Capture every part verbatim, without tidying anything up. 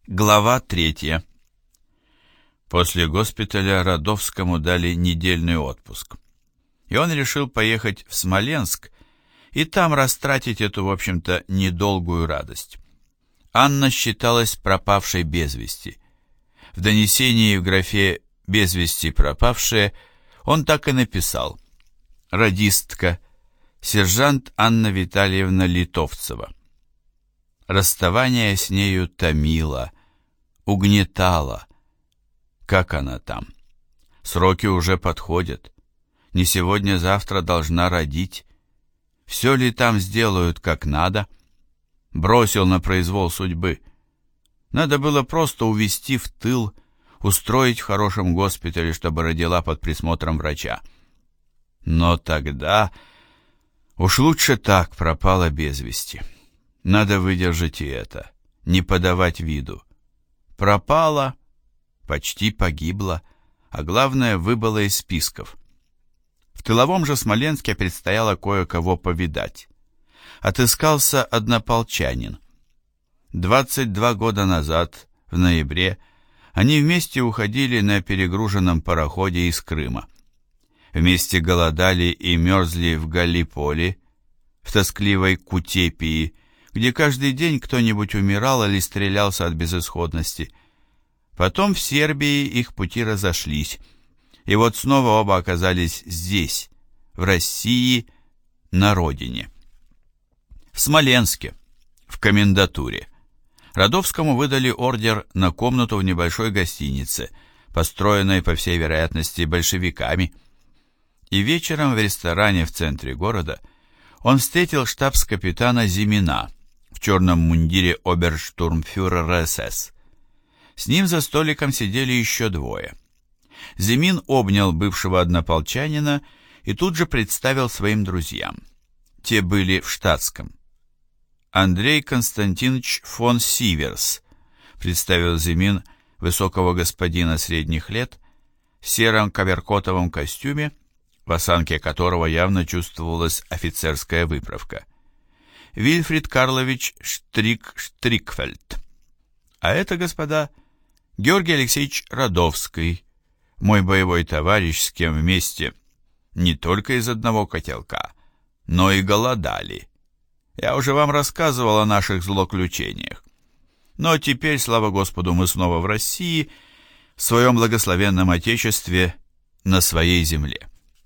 Глава третья. После госпиталя Радовскому дали недельный отпуск, и он решил поехать в Смоленск и там растратить эту, в общем-то, недолгую радость. Анна считалась пропавшей без вести. В донесении в графе «без вести пропавшие» он так и написал: «Радистка, сержант Анна Витальевна Литовцева». Расставание с нею томило, угнетало. Как она там? Сроки уже подходят. Не сегодня-завтра должна родить. Все ли там сделают как надо? Бросил на произвол судьбы. Надо было просто увезти в тыл, устроить в хорошем госпитале, чтобы родила под присмотром врача. Но тогда уж лучше так пропала без вести. Надо выдержать и это, не подавать виду. Пропала, почти погибла, а главное, выбыла из списков. В тыловом же Смоленске предстояло кое-кого повидать. Отыскался однополчанин. двадцать два года назад, в ноябре, они вместе уходили на перегруженном пароходе из Крыма. Вместе голодали и мерзли в Галлиполи, в тоскливой Кутепии, где каждый день кто-нибудь умирал или стрелялся от безысходности. Потом в Сербии их пути разошлись, и вот снова оба оказались здесь, в России, на родине. В Смоленске, в комендатуре, Радовскому выдали ордер на комнату в небольшой гостинице, построенной, по всей вероятности, большевиками. И вечером в ресторане в центре города он встретил штабс-капитана Зимина в черном мундире оберштурмфюрера СС. С ним за столиком сидели еще двое. Зимин обнял бывшего однополчанина и тут же представил своим друзьям. Те были в штатском. «Андрей Константинович фон Сиверс», представил Зимин высокого господина средних лет в сером коверкотовом костюме, в осанке которого явно чувствовалась офицерская выправка. Вильфрид Карлович Штрик-Штрикфельд. А это, господа, Георгий Алексеевич Радовский, мой боевой товарищ, с кем вместе не только из одного котелка, но и голодали. Я уже вам рассказывал о наших злоключениях. Но теперь, слава Господу, мы снова в России, в своем благословенном Отечестве, на своей земле.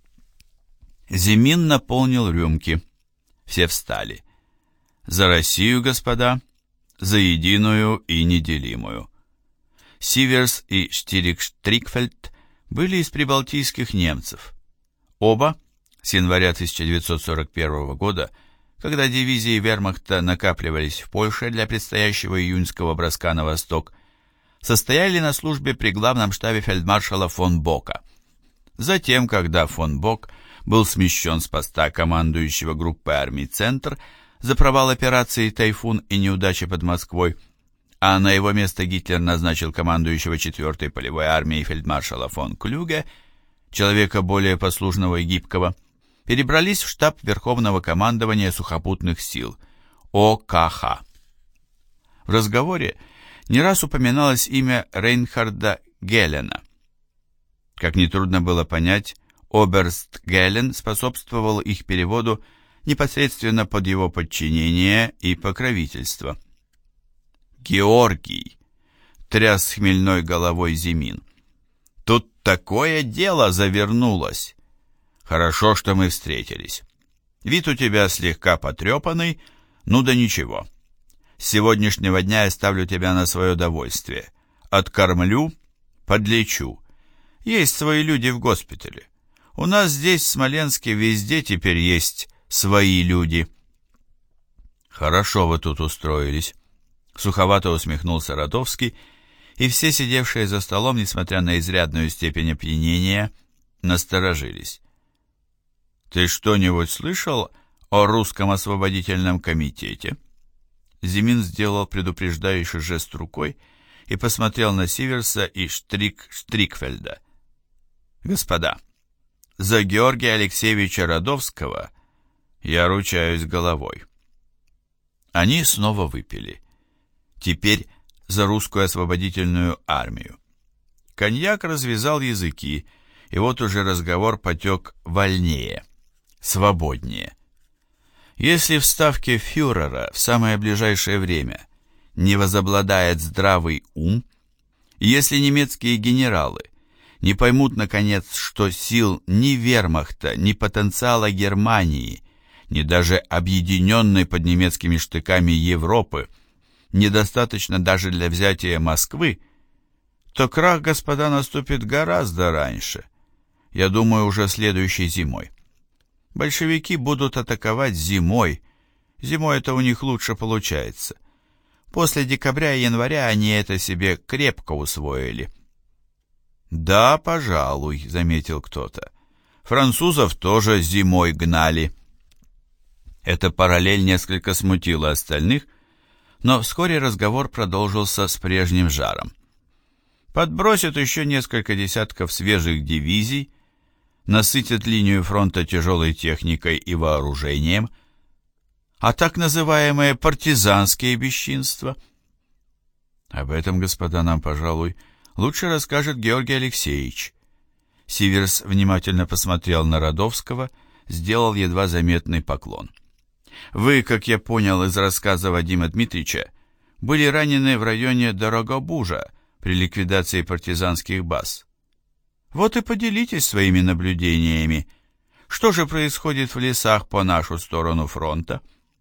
Зимин наполнил рюмки. Все встали. За Россию, господа, за единую и неделимую. Сиверс и Штирик-Штрикфельд были из прибалтийских немцев. Оба с января тысяча девятьсот сорок первого года, когда дивизии вермахта накапливались в Польше для предстоящего июньского броска на восток, состояли на службе при главном штабе фельдмаршала фон Бока. Затем, когда фон Бок был смещен с поста командующего группой армий «Центр» за провал операции «Тайфун» и неудачи под Москвой, а на его место Гитлер назначил командующего четвертой полевой армией фельдмаршала фон Клюге, человека более послушного и гибкого, перебрались в штаб Верховного командования сухопутных сил О К Х. В разговоре не раз упоминалось имя Рейнхарда Гелена. Как нетрудно было понять, оберст Гелен способствовал их переводу непосредственно под его подчинение и покровительство. «Георгий!» — тряс хмельной головой Зимин. «Тут такое дело завернулось! Хорошо, что мы встретились. Вид у тебя слегка потрепанный, ну да ничего. С сегодняшнего дня я ставлю тебя на свое довольствие. Откормлю, подлечу. Есть свои люди в госпитале. У нас здесь, в Смоленске, везде теперь есть свои люди». «Хорошо вы тут устроились», — суховато усмехнулся Радовский, и все сидевшие за столом, несмотря на изрядную степень опьянения, насторожились. «Ты что-нибудь слышал о русском освободительном комитете?» Зимин сделал предупреждающий жест рукой и посмотрел на Сиверса и Штрик-Штрикфельда. «Господа, за Георгия Алексеевича Радовского я ручаюсь головой». Они снова выпили. Теперь за русскую освободительную армию. Коньяк развязал языки, и вот уже разговор потек вольнее, свободнее. Если в ставке фюрера в самое ближайшее время не возобладает здравый ум, и если немецкие генералы не поймут, наконец, что сил ни вермахта, ни потенциала Германии, ни даже объединенной под немецкими штыками Европы недостаточно даже для взятия Москвы, то крах, господа, наступит гораздо раньше. Я думаю, уже следующей зимой. Большевики будут атаковать зимой. Зимой это у них лучше получается. После декабря и января они это себе крепко усвоили. «Да, пожалуй», — заметил кто-то. «Французов тоже зимой гнали». Эта параллель несколько смутила остальных, но вскоре разговор продолжился с прежним жаром. Подбросят еще несколько десятков свежих дивизий, насытят линию фронта тяжелой техникой и вооружением, а так называемые партизанские бесчинства. Об этом, господа, нам, пожалуй, лучше расскажет Георгий Алексеевич. Сиверс внимательно посмотрел на Радовского, сделал едва заметный поклон. Вы, как я понял из рассказа Вадима Дмитриевича, были ранены в районе Дорогобужа при ликвидации партизанских баз. Вот и поделитесь своими наблюдениями. Что же происходит в лесах по нашу сторону фронта?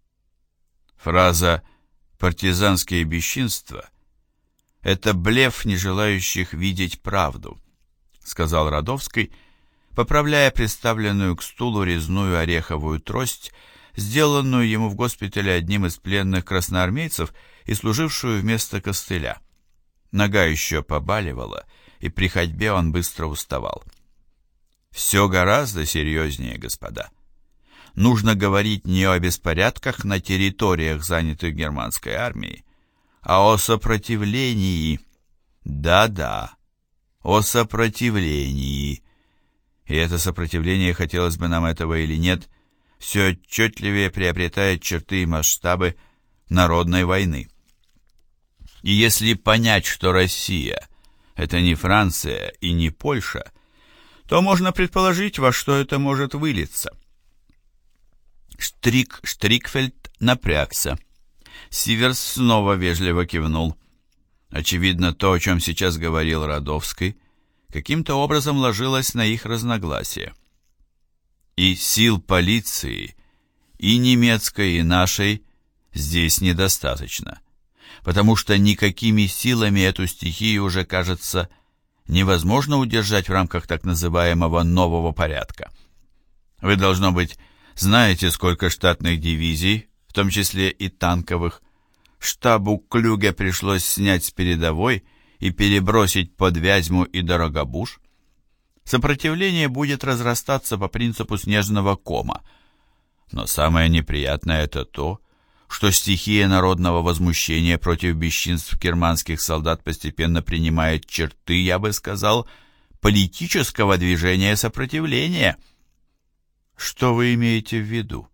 Фраза «партизанские бесчинства» — это блеф не желающих видеть правду, сказал Радовский, поправляя приставленную к стулу резную ореховую трость, сделанную ему в госпитале одним из пленных красноармейцев и служившую вместо костыля. Нога еще побаливала, и при ходьбе он быстро уставал. Все гораздо серьезнее, господа. Нужно говорить не о беспорядках на территориях, занятых германской армией, а о сопротивлении. Да-да, о сопротивлении. И это сопротивление, хотелось бы нам этого или нет, все отчетливее приобретает черты и масштабы народной войны. И если понять, что Россия — это не Франция и не Польша, то можно предположить, во что это может вылиться. Штрик Штрикфельд напрягся. Сиверс снова вежливо кивнул. Очевидно, то, о чем сейчас говорил Радовский, каким-то образом ложилось на их разногласия. И сил полиции, и немецкой, и нашей здесь недостаточно, потому что никакими силами эту стихию уже, кажется, невозможно удержать в рамках так называемого нового порядка. Вы, должно быть, знаете, сколько штатных дивизий, в том числе и танковых, штабу Клюге пришлось снять с передовой и перебросить под Вязьму и Дорогобуж. Сопротивление будет разрастаться по принципу снежного кома. Но самое неприятное это то, что стихия народного возмущения против бесчинств германских солдат постепенно принимает черты, я бы сказал, политического движения сопротивления. Что вы имеете в виду?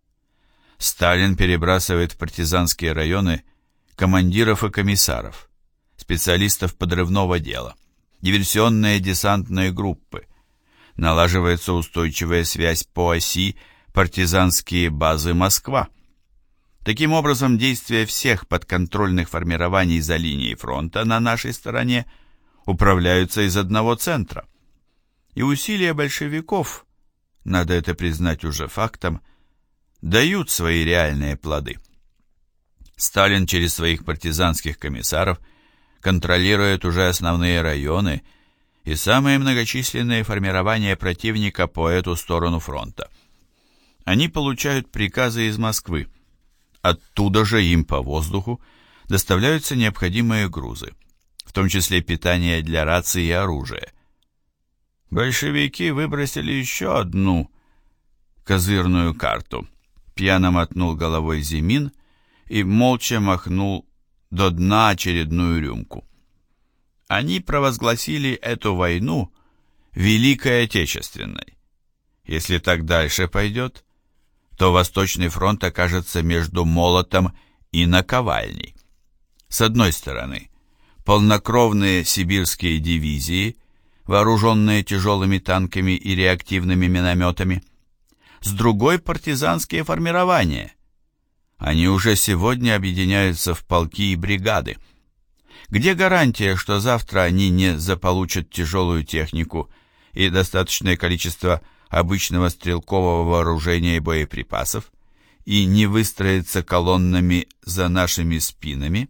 Сталин перебрасывает в партизанские районы командиров и комиссаров, специалистов подрывного дела, диверсионные десантные группы. Налаживается устойчивая связь по оси партизанские базы Москва. Таким образом, действия всех подконтрольных формирований за линией фронта на нашей стороне управляются из одного центра. И усилия большевиков, надо это признать уже фактом, дают свои реальные плоды. Сталин через своих партизанских комиссаров контролирует уже основные районы и самые многочисленные формирования противника по эту сторону фронта. Они получают приказы из Москвы. Оттуда же им по воздуху доставляются необходимые грузы, в том числе питание для раций и оружия. Большевики выбросили еще одну козырную карту. Пьяно мотнул головой Зимин и молча махнул до дна очередную рюмку. Они провозгласили эту войну Великой Отечественной. Если так дальше пойдет, то Восточный фронт окажется между молотом и наковальней. С одной стороны, полнокровные сибирские дивизии, вооруженные тяжелыми танками и реактивными минометами, с другой партизанские формирования. Они уже сегодня объединяются в полки и бригады. Где гарантия, что завтра они не заполучат тяжелую технику и достаточное количество обычного стрелкового вооружения и боеприпасов и не выстроятся колоннами за нашими спинами?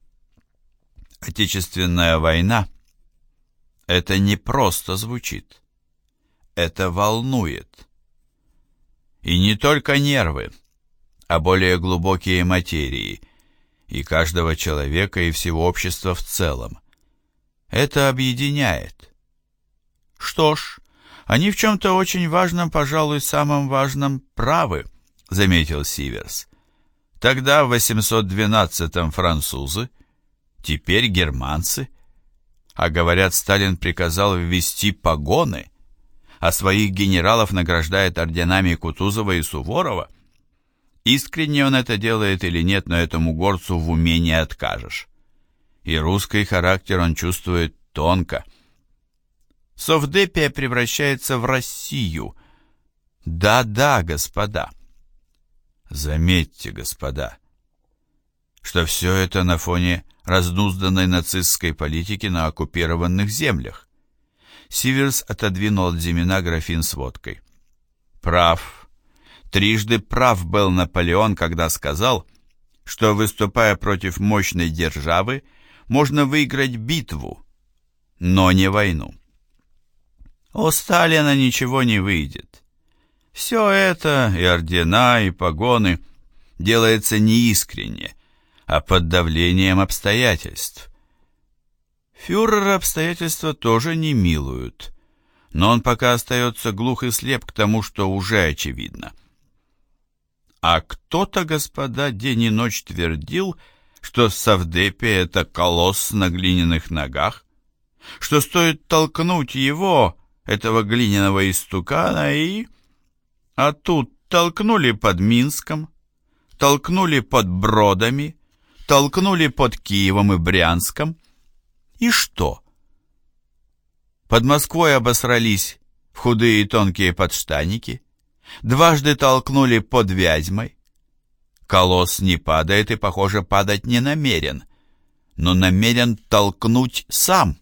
Отечественная война — это не просто звучит, это волнует. И не только нервы, а более глубокие материи, и каждого человека, и всего общества в целом. Это объединяет. Что ж, они в чем-то очень важном, пожалуй, самом важном, правы, заметил Сиверс. Тогда в восемьсот двенадцатом французы, теперь германцы, а говорят, Сталин приказал ввести погоны, а своих генералов награждает орденами Кутузова и Суворова. Искренне он это делает или нет, но этому горцу в уме не откажешь. И русский характер он чувствует тонко. Совдепия превращается в Россию. Да-да, господа. Заметьте, господа, что все это на фоне разнузданной нацистской политики на оккупированных землях. Сиверс отодвинул от Зимина графин с водкой. Прав. Трижды прав был Наполеон, когда сказал, что, выступая против мощной державы, можно выиграть битву, но не войну. У Сталина ничего не выйдет. Все это, и ордена, и погоны, делается не искренне, а под давлением обстоятельств. Фюрера обстоятельства тоже не милуют, но он пока остается глух и слеп к тому, что уже очевидно. А кто-то, господа, день и ночь твердил, что Совдепия — это колосс на глиняных ногах, что стоит толкнуть его, этого глиняного истукана, и... А тут толкнули под Минском, толкнули под Бродами, толкнули под Киевом и Брянском. И что? Под Москвой обосрались в худые и тонкие подштанники, дважды толкнули под Вязьмой. Колосс не падает и, похоже, падать не намерен, но намерен толкнуть сам.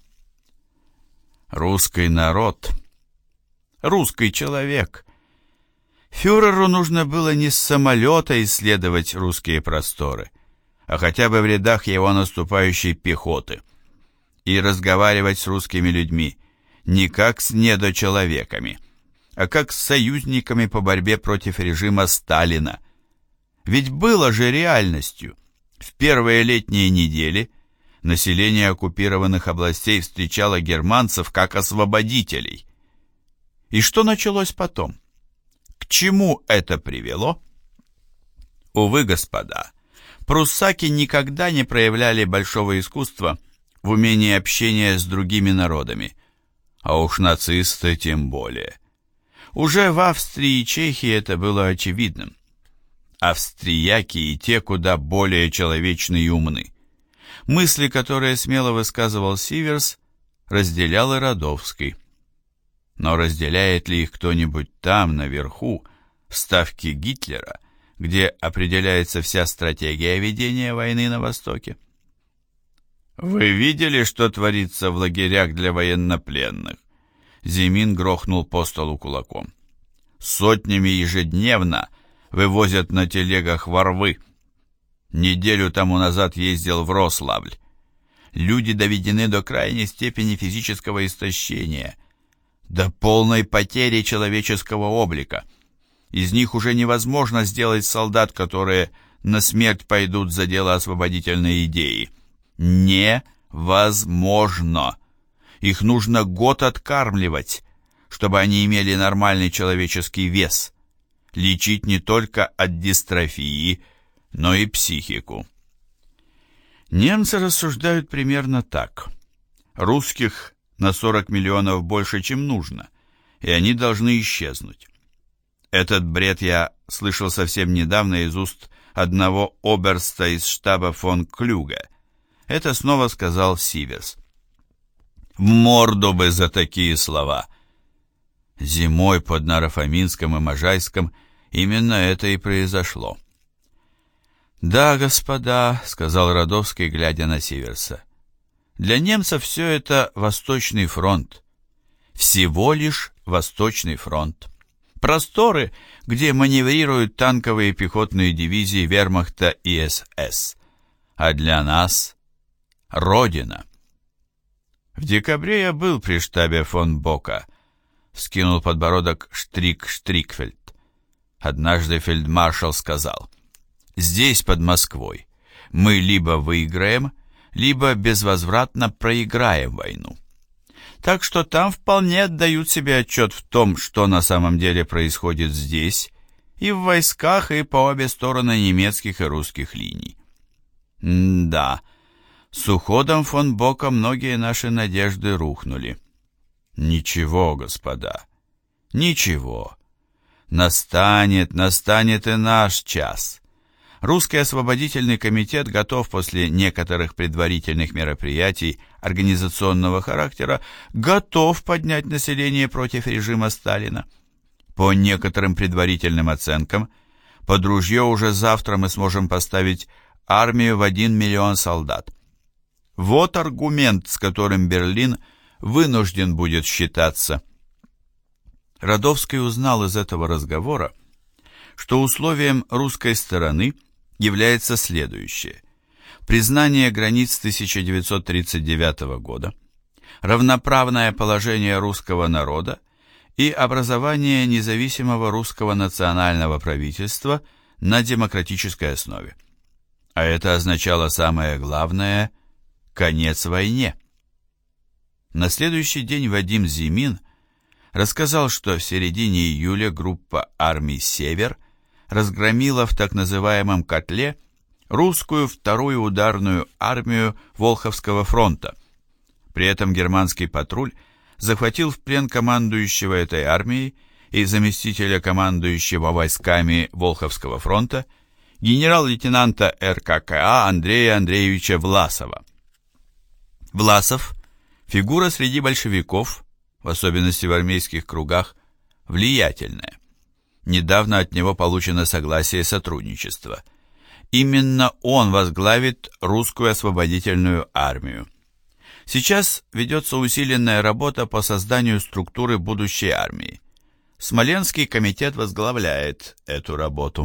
Русский народ, русский человек. Фюреру нужно было не с самолета исследовать русские просторы, а хотя бы в рядах его наступающей пехоты, и разговаривать с русскими людьми не как с недочеловеками, а как с союзниками по борьбе против режима Сталина. Ведь было же реальностью. В первые летние недели население оккупированных областей встречало германцев как освободителей. И что началось потом? К чему это привело? Увы, господа, пруссаки никогда не проявляли большого искусства в умении общения с другими народами, а уж нацисты тем более. Уже в Австрии и Чехии это было очевидным. Австрияки и те куда более человечны и умны. Мысли, которые смело высказывал Сиверс, разделял и Радовский. Но разделяет ли их кто-нибудь там, наверху, в ставке Гитлера, где определяется вся стратегия ведения войны на Востоке? «Вы видели, что творится в лагерях для военнопленных?» Зимин грохнул по столу кулаком. «Сотнями ежедневно вывозят на телегах во рвы. Неделю тому назад ездил в Рославль. Люди доведены до крайней степени физического истощения, до полной потери человеческого облика. Из них уже невозможно сделать солдат, которые на смерть пойдут за дело освободительной идеи. Невозможно. Их нужно год откармливать, чтобы они имели нормальный человеческий вес. Лечить не только от дистрофии, но и психику. Немцы рассуждают примерно так. Русских на сорок миллионов больше, чем нужно, и они должны исчезнуть. Этот бред я слышал совсем недавно из уст одного оберста из штаба фон Клюге. Это снова сказал Сиверс. В морду бы за такие слова. Зимой под Наро-Фоминском и Можайском именно это и произошло. «Да, господа», — сказал Радовский, глядя на Сиверса, — «для немцев все это Восточный фронт. Всего лишь Восточный фронт. Просторы, где маневрируют танковые и пехотные дивизии вермахта и эс эс. А для нас — Родина». «В декабре я был при штабе фон Бока», — вскинул подбородок Штрик Штрикфельд. Однажды фельдмаршал сказал: «Здесь, под Москвой, мы либо выиграем, либо безвозвратно проиграем войну». Так что там вполне отдают себе отчет в том, что на самом деле происходит здесь, и в войсках, и по обе стороны немецких и русских линий. М-да, с уходом фон Бока многие наши надежды рухнули. Ничего, господа, ничего. Настанет, настанет и наш час. Русский освободительный комитет готов после некоторых предварительных мероприятий организационного характера, готов поднять население против режима Сталина. По некоторым предварительным оценкам, под ружье уже завтра мы сможем поставить армию в один миллион солдат. Вот аргумент, с которым Берлин вынужден будет считаться. Радовский узнал из этого разговора, что условием русской стороны является следующее: признание границ тысяча девятьсот тридцать девятого года, равноправное положение русского народа и образование независимого русского национального правительства на демократической основе. А это означало самое главное – конец войне. На следующий день Вадим Зимин рассказал, что в середине июля группа армий «Север» разгромила в так называемом «котле» русскую вторую ударную армию Волховского фронта. При этом германский патруль захватил в плен командующего этой армией и заместителя командующего войсками Волховского фронта генерал-лейтенанта эр ка ка а Андрея Андреевича Власова. Власов – фигура среди большевиков, в особенности в армейских кругах, влиятельная. Недавно от него получено согласие сотрудничества. Именно он возглавит русскую освободительную армию. Сейчас ведется усиленная работа по созданию структуры будущей армии. Смоленский комитет возглавляет эту работу.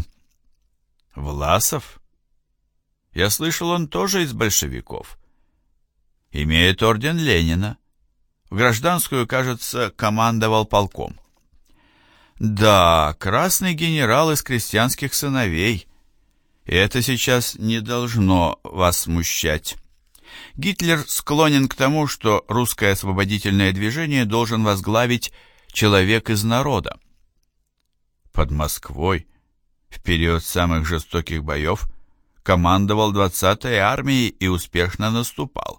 Власов? Я слышал, он тоже из большевиков. Имеет орден Ленина. В гражданскую, кажется, командовал полком. Да, красный генерал из крестьянских сыновей. И это сейчас не должно вас смущать. Гитлер склонен к тому, что русское освободительное движение должен возглавить человек из народа. Под Москвой в период самых жестоких боев командовал двадцатой армией и успешно наступал.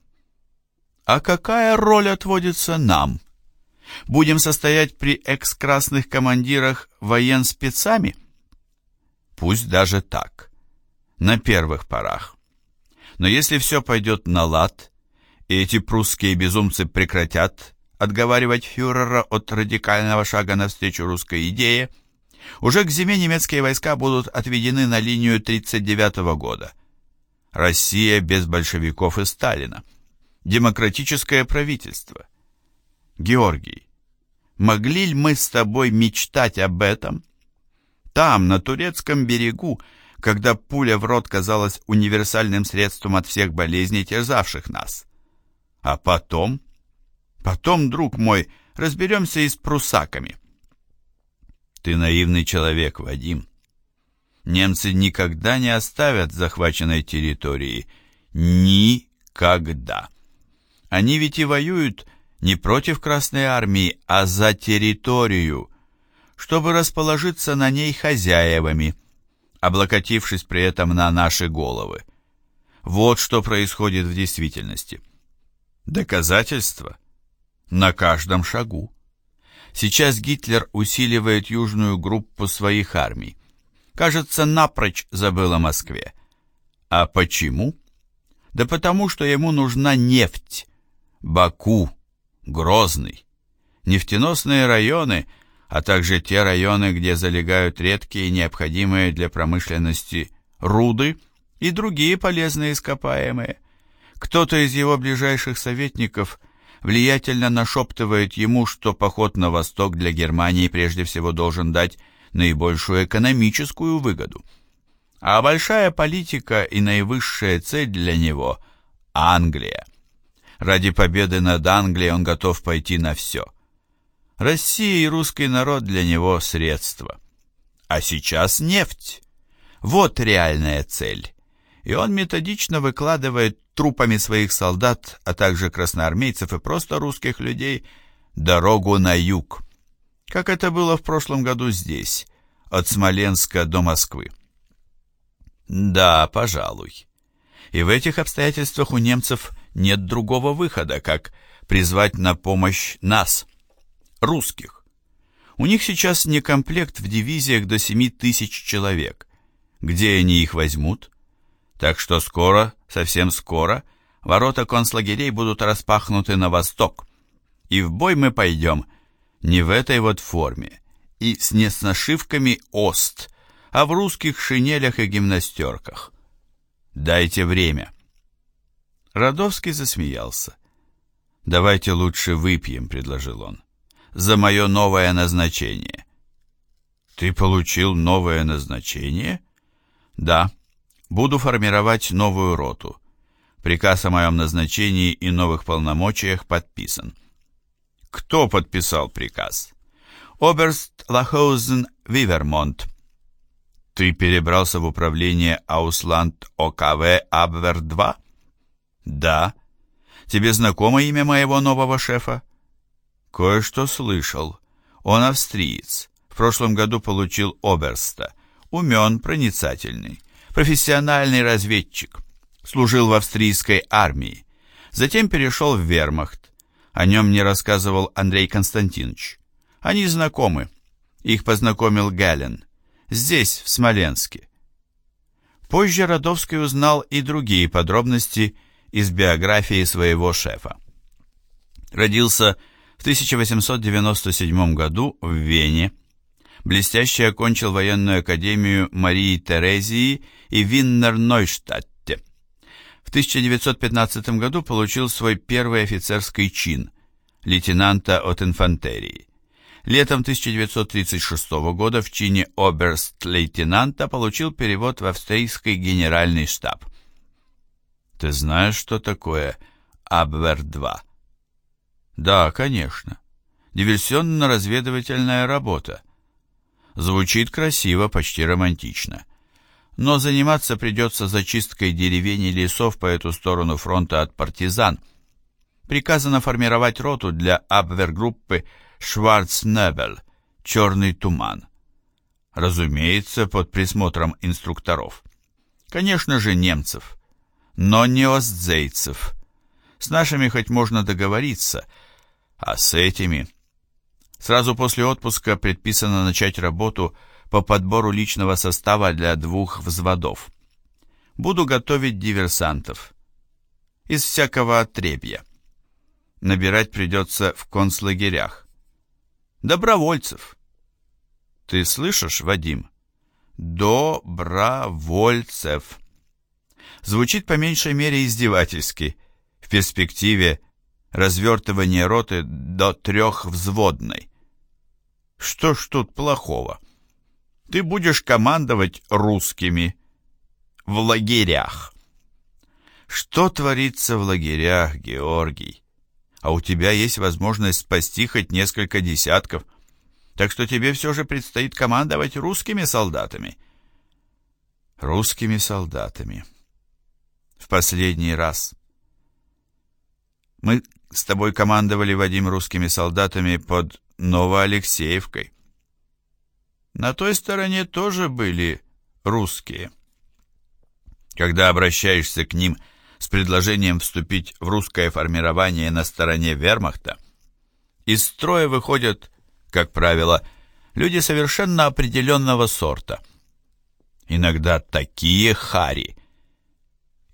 А какая роль отводится нам? Будем состоять при экс-красных командирах военспецами? Пусть даже так, на первых порах. Но если все пойдет на лад, и эти прусские безумцы прекратят отговаривать фюрера от радикального шага навстречу русской идее, уже к зиме немецкие войска будут отведены на линию тридцать девятого года. Россия без большевиков и Сталина. Демократическое правительство. Георгий, могли ли мы с тобой мечтать об этом? Там, на турецком берегу, когда пуля в рот казалась универсальным средством от всех болезней, терзавших нас. А потом, потом, друг мой, разберемся и с пруссаками. Ты наивный человек, Вадим. Немцы никогда не оставят захваченной территории. Никогда. Они ведь и воюют не против Красной Армии, а за территорию, чтобы расположиться на ней хозяевами, облокотившись при этом на наши головы. Вот что происходит в действительности. Доказательства на каждом шагу. Сейчас Гитлер усиливает южную группу своих армий. Кажется, напрочь забыл о Москве. А почему? Да потому, что ему нужна нефть. Баку, Грозный, нефтеносные районы, а также те районы, где залегают редкие, необходимые для промышленности руды и другие полезные ископаемые. Кто-то из его ближайших советников влиятельно нашептывает ему, что поход на восток для Германии прежде всего должен дать наибольшую экономическую выгоду. А большая политика и наивысшая цель для него – Англия. Ради победы над Англией он готов пойти на все. Россия и русский народ для него – средство. А сейчас нефть. Вот реальная цель. И он методично выкладывает трупами своих солдат, а также красноармейцев и просто русских людей, дорогу на юг. Как это было в прошлом году здесь, от Смоленска до Москвы. Да, пожалуй. И в этих обстоятельствах у немцев нет другого выхода, как призвать на помощь нас, русских. У них сейчас некомплект в дивизиях до семи тысяч человек. Где они их возьмут? Так что скоро, совсем скоро, ворота концлагерей будут распахнуты на восток. И в бой мы пойдем не в этой вот форме и с не с нашивками «Ост», а в русских шинелях и гимнастерках. Дайте время. Радовский засмеялся. «Давайте лучше выпьем», — предложил он, — «за мое новое назначение». «Ты получил новое назначение?» «Да. Буду формировать новую роту. Приказ о моем назначении и новых полномочиях подписан». «Кто подписал приказ?» «Оберст Лахаузен Вивермонт». «Ты перебрался в управление Аусланд О К В Абвер-два?» «Да. Тебе знакомо имя моего нового шефа?» «Кое-что слышал. Он австриец. В прошлом году получил оберста. Умен, проницательный, профессиональный разведчик. Служил в австрийской армии. Затем перешел в вермахт. О нем мне рассказывал Андрей Константинович. Они знакомы. Их познакомил Гален. Здесь, в Смоленске». Позже Радовский узнал и другие подробности из биографии своего шефа. Родился в тысяча восемьсот девяносто седьмом году в Вене. Блестяще окончил военную академию Марии Терезии и Виннер-Нойштадте. В тысяча девятьсот пятнадцатом году получил свой первый офицерский чин – лейтенанта от инфантерии. Летом тысяча девятьсот тридцать шестого года в чине оберст-лейтенанта получил перевод в австрийский генеральный штаб. Ты знаешь, что такое Абвер-два? Да, конечно. Диверсионно-разведывательная работа. Звучит красиво, почти романтично. Но заниматься придется зачисткой деревень и лесов по эту сторону фронта от партизан. Приказано формировать роту для Абвер-группы Шварцнебель, черный туман. Разумеется, под присмотром инструкторов. Конечно же, немцев, но не остзейцев. С нашими хоть можно договориться, а с этими... Сразу после отпуска предписано начать работу по подбору личного состава для двух взводов. Буду готовить диверсантов. Из всякого отребья. Набирать придется в концлагерях. Добровольцев. Ты слышишь, Вадим? Добровольцев. Звучит по меньшей мере издевательски. В перспективе развертывание роты до трехвзводной. Что ж тут плохого? Ты будешь командовать русскими в лагерях. Что творится в лагерях, Георгий? А у тебя есть возможность спасти хоть несколько десятков, так что тебе все же предстоит командовать русскими солдатами. Русскими солдатами. В последний раз. Мы с тобой командовали, Вадим, русскими солдатами под Новоалексеевкой. На той стороне тоже были русские. Когда обращаешься к ним с предложением вступить в русское формирование на стороне вермахта, из строя выходят, как правило, люди совершенно определенного сорта. Иногда такие хари.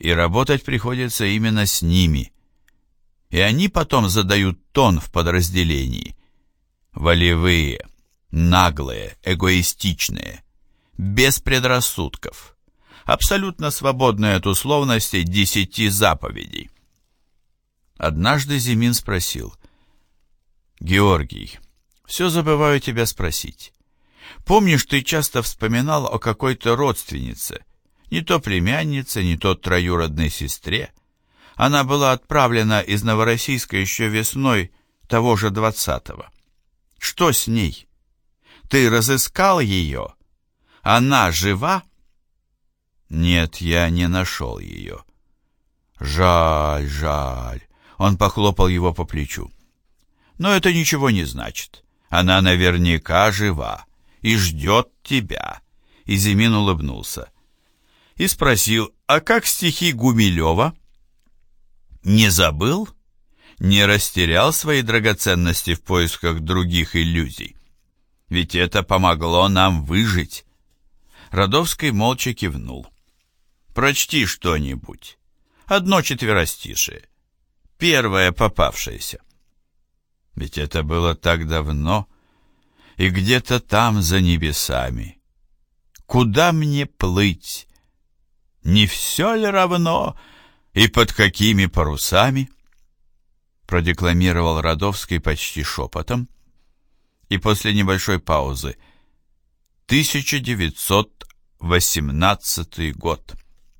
и работать приходится именно с ними. И они потом задают тон в подразделении. Волевые, наглые, эгоистичные, без предрассудков, абсолютно свободные от условностей десяти заповедей. Однажды Зимин спросил: «Георгий, все забываю тебя спросить. Помнишь, ты часто вспоминал о какой-то родственнице, не то племяннице, не то троюродной сестре? Она была отправлена из Новороссийска еще весной того же двадцатого. Что с ней? Ты разыскал ее? Она жива?» «Нет, я не нашел ее». «Жаль, жаль». Он похлопал его по плечу. «Но это ничего не значит. Она наверняка жива и ждет тебя». И Зимин улыбнулся. И спросил: «А как стихи Гумилева? Не забыл? Не растерял свои драгоценности в поисках других иллюзий? Ведь это помогло нам выжить». Радовский молча кивнул. «Прочти что-нибудь. Одно четверостишее. Первое попавшееся». Ведь это было так давно, и где-то там, за небесами. Куда мне плыть? Не все ли равно, и под какими парусами? Продекламировал Радовский почти шепотом, и после небольшой паузы: тысяча девятьсот восемнадцатый год.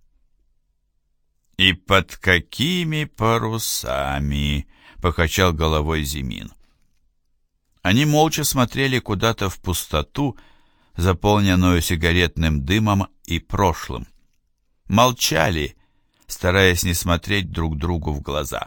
«И под какими парусами?» — покачал головой Зимин. Они молча смотрели куда-то в пустоту, заполненную сигаретным дымом и прошлым. Молчали, стараясь не смотреть друг другу в глаза.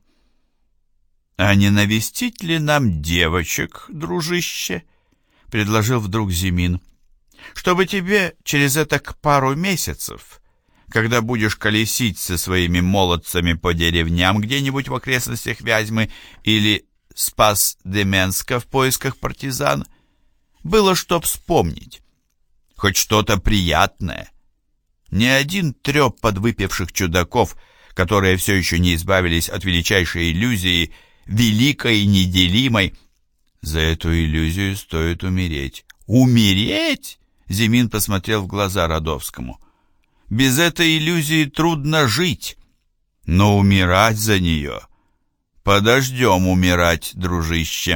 «А не навестить ли нам девочек, дружище?» — предложил вдруг Зимин. «Чтобы тебе через это к пару месяцев, когда будешь колесить со своими молодцами по деревням где-нибудь в окрестностях Вязьмы или Спас-Деменска в поисках партизан, было что вспомнить, хоть что-то приятное. Ни один треп подвыпивших чудаков, которые все еще не избавились от величайшей иллюзии, великой и неделимой. За эту иллюзию стоит умереть». «Умереть?» — Зимин посмотрел в глаза Радовскому. «Без этой иллюзии трудно жить, но умирать за нее подождем умирать, дружище».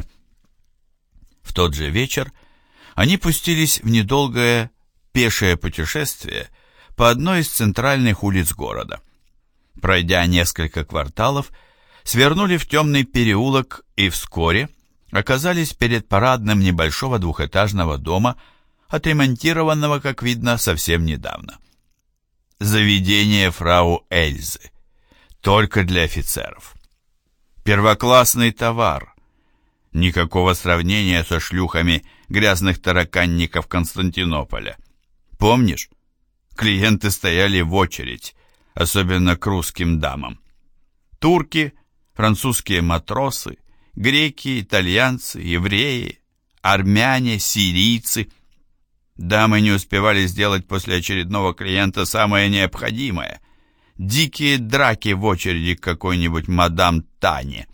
В тот же вечер они пустились в недолгое пешее путешествие по одной из центральных улиц города. Пройдя несколько кварталов, свернули в темный переулок и вскоре оказались перед парадным небольшого двухэтажного дома, отремонтированного, как видно, совсем недавно. Заведение фрау Эльзы. Только для офицеров. Первоклассный товар. Никакого сравнения со шлюхами грязных тараканников Константинополя. Помнишь? Клиенты стояли в очередь, особенно к русским дамам. Турки, французские матросы, греки, итальянцы, евреи, армяне, сирийцы. Дамы не успевали сделать после очередного клиента самое необходимое. Дикие драки в очереди к какой-нибудь мадам Тане.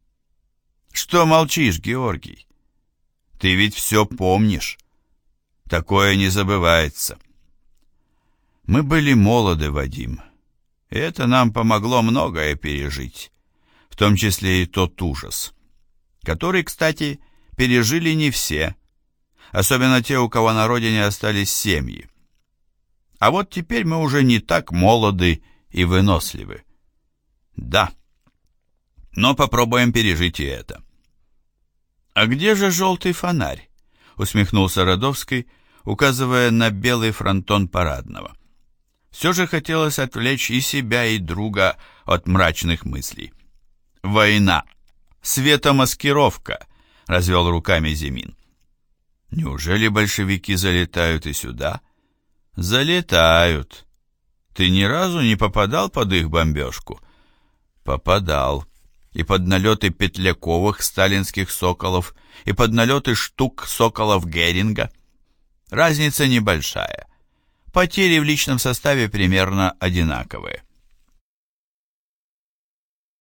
Что молчишь, Георгий? Ты ведь все помнишь. Такое не забывается. Мы были молоды, Вадим. И это нам помогло многое пережить, в том числе и тот ужас, который, кстати, пережили не все, особенно те, у кого на родине остались семьи. А вот теперь мы уже не так молоды и выносливы. Да, но попробуем пережить и это. «А где же желтый фонарь?» — усмехнулся Радовский, указывая на белый фронтон парадного. Все же хотелось отвлечь и себя, и друга от мрачных мыслей. «Война! Светомаскировка!» — развел руками Зимин. «Неужели большевики залетают и сюда?» «Залетают. Ты ни разу не попадал под их бомбежку?» «Попадал. И под налеты Петляковых сталинских соколов, и под налеты штук соколов Геринга. Разница небольшая. Потери в личном составе примерно одинаковые.